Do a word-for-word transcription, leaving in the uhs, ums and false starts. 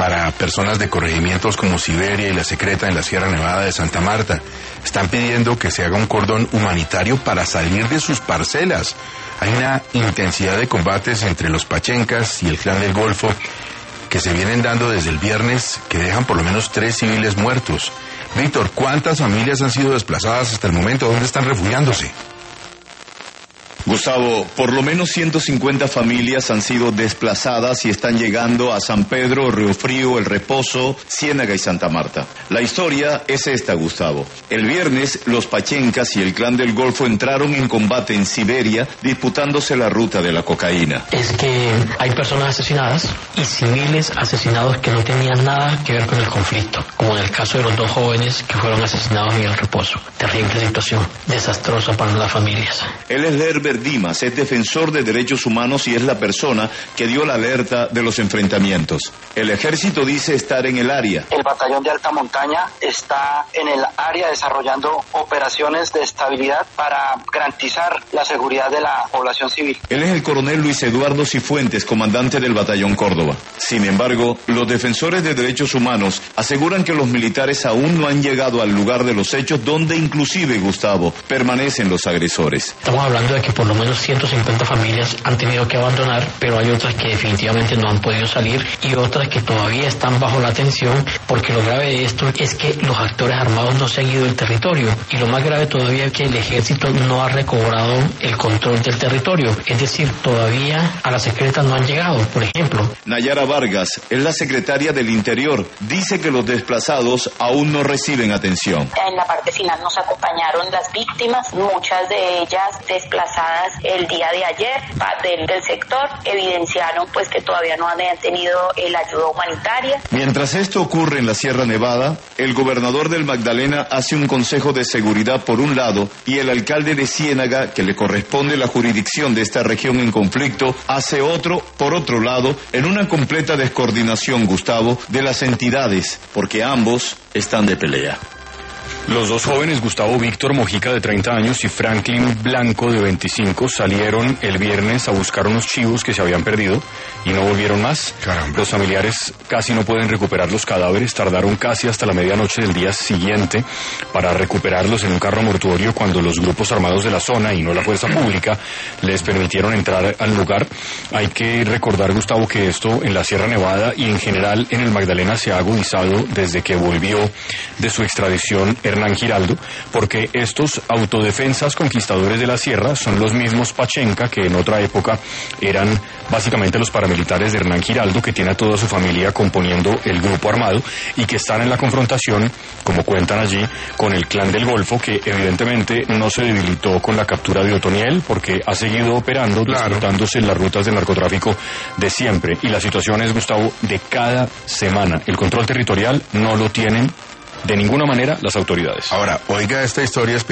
para personas de corregimientos como Siberia y La Secreta en la Sierra Nevada de Santa Marta. Están pidiendo que se haga un cordón humanitario para salir de sus parcelas. Hay una intensidad de combates entre los pachencas y el Clan del Golfo que se vienen dando desde el viernes, que dejan por lo menos tres civiles muertos. Víctor, ¿cuántas familias han sido desplazadas hasta el momento? ¿Dónde están refugiándose? Gustavo, por lo menos ciento cincuenta familias han sido desplazadas y están llegando a San Pedro, Río Frío, El Reposo, Ciénaga y Santa Marta. La historia es esta, Gustavo. El viernes, los pachencas y el Clan del Golfo entraron en combate en Siberia, disputándose la ruta de la cocaína. Es que hay personas asesinadas y civiles asesinados que no tenían nada que ver con el conflicto, como en el caso de los dos jóvenes que fueron asesinados en El Reposo. Terrible situación, desastrosa para las familias. Él es Herbert Dimas, es defensor de derechos humanos y es la persona que dio la alerta de los enfrentamientos. El ejército dice estar en el área. El batallón de alta montaña está en el área desarrollando operaciones de estabilidad para garantizar la seguridad de la población civil. Él es el coronel Luis Eduardo Cifuentes, comandante del batallón Córdoba. Sin embargo, los defensores de derechos humanos aseguran que los militares aún no han llegado al lugar de los hechos, donde inclusive, Gustavo, permanecen los agresores. Estamos hablando de que por lo menos ciento cincuenta familias han tenido que abandonar, pero hay otras que definitivamente no han podido salir y otras que todavía están bajo la atención, porque lo grave de esto es que los actores armados no se han ido del territorio, y lo más grave todavía es que el ejército no ha recobrado el control del territorio, es decir, todavía a La Secreta no han llegado, por ejemplo. Nayara Vargas es la secretaria del Interior, dice que los desplazados aún no reciben atención. En la parte final nos acompañaron las víctimas, muchas de ellas desplazadas el día de ayer del, del sector, evidenciaron pues que todavía no han tenido la ayuda humanitaria. Mientras esto ocurre en la Sierra Nevada, el gobernador del Magdalena hace un consejo de seguridad por un lado y el alcalde de Ciénaga, que le corresponde la jurisdicción de esta región en conflicto, hace otro por otro lado, en una completa descoordinación, Gustavo, de las entidades, porque ambos están de pelea. Los dos jóvenes, Gustavo Víctor Mojica de treinta años y Franklin Blanco de veinticinco, salieron el viernes a buscar unos chivos que se habían perdido y no volvieron más. Caramba. Los familiares casi no pueden recuperar los cadáveres, tardaron casi hasta la medianoche del día siguiente para recuperarlos en un carro mortuorio cuando los grupos armados de la zona y no la fuerza pública les permitieron entrar al lugar. Hay que recordar, Gustavo, que esto en la Sierra Nevada y en general en el Magdalena se ha agudizado desde que volvió de su extradición Hernán Giraldo, porque estos autodefensas conquistadores de la sierra son los mismos Pachenca que en otra época eran básicamente los paramilitares de Hernán Giraldo, que tiene a toda su familia componiendo el grupo armado y que están en la confrontación, como cuentan allí, con el Clan del Golfo, que evidentemente no se debilitó con la captura de Otoniel porque ha seguido operando, claro, disputándose en las rutas del narcotráfico de siempre. Y la situación es, Gustavo, de cada semana. El control territorial no lo tienen de ninguna manera las autoridades. Ahora, oiga esta historia